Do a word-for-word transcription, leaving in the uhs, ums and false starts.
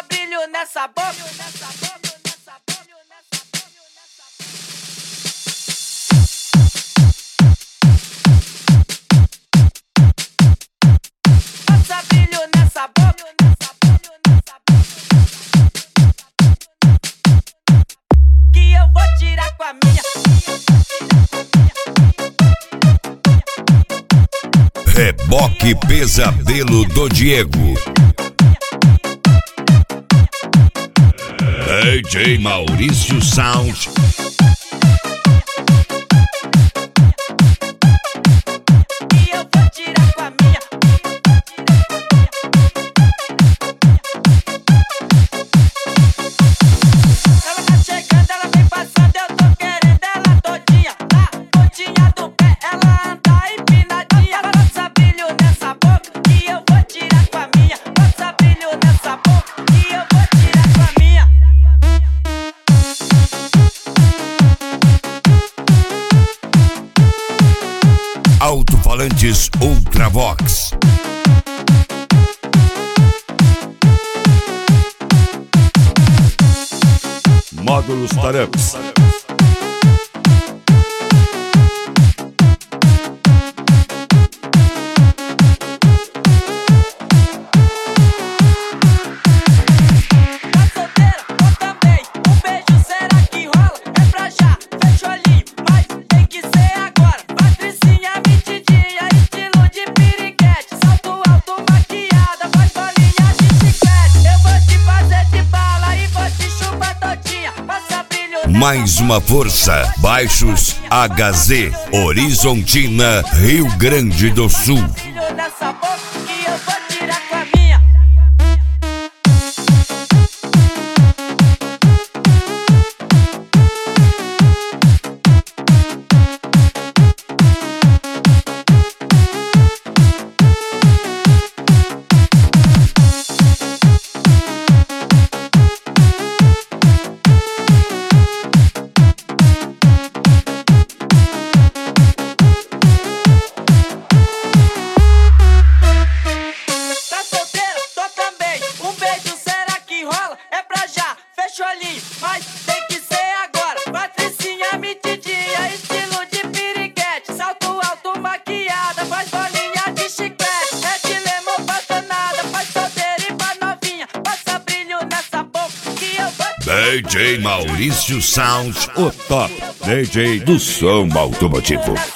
brilho nessa boca. Passa brilho nessa boca. Que eu vou tirar com a minha. Reboque Pesadelo do Diego. D J Maurício Sound. Que eu vou tirar com a minha. Ela tá chegando, ela vem passando, eu tô querendo ela todinha. Na pontinha do pé, ela anda empinadinha. Passa brilho nessa boca, que eu vou tirar com a minha. Passa brilho nessa boca, que eu vou tirar com a minha. Alto-falantes Ultravox. Módulos Tareps. Tá solteira ou também? Um beijo, será que rola? É pra já, fecha o olhinho, mas tem que ser agora. Patricinha, metidinha, estilo de piriguete. Salto alto, maquiada, faz bolinha de chiclete. Eu vou te fazer de bala e vou te chupar todinha. Passa brilho nessa Mais uma força. Baixos H Z. Horizontina, Rio Grande do Sul. brilho nessa boca, que eu vou tirar com a minha. Tá solteira? Tô também. Um beijo, será que rola? É pra já, fecha o olhinho, mas tem que ser agora. Patricinha, metidinha, estilo de piriguete. Salto alto, maquiada, faz bolinha de chiclete. É de lemon, passa nada, faz solteira e pra novinha. Passa brilho nessa boca, que eu vou D J Maurício Sound. O top D J do som automotivo.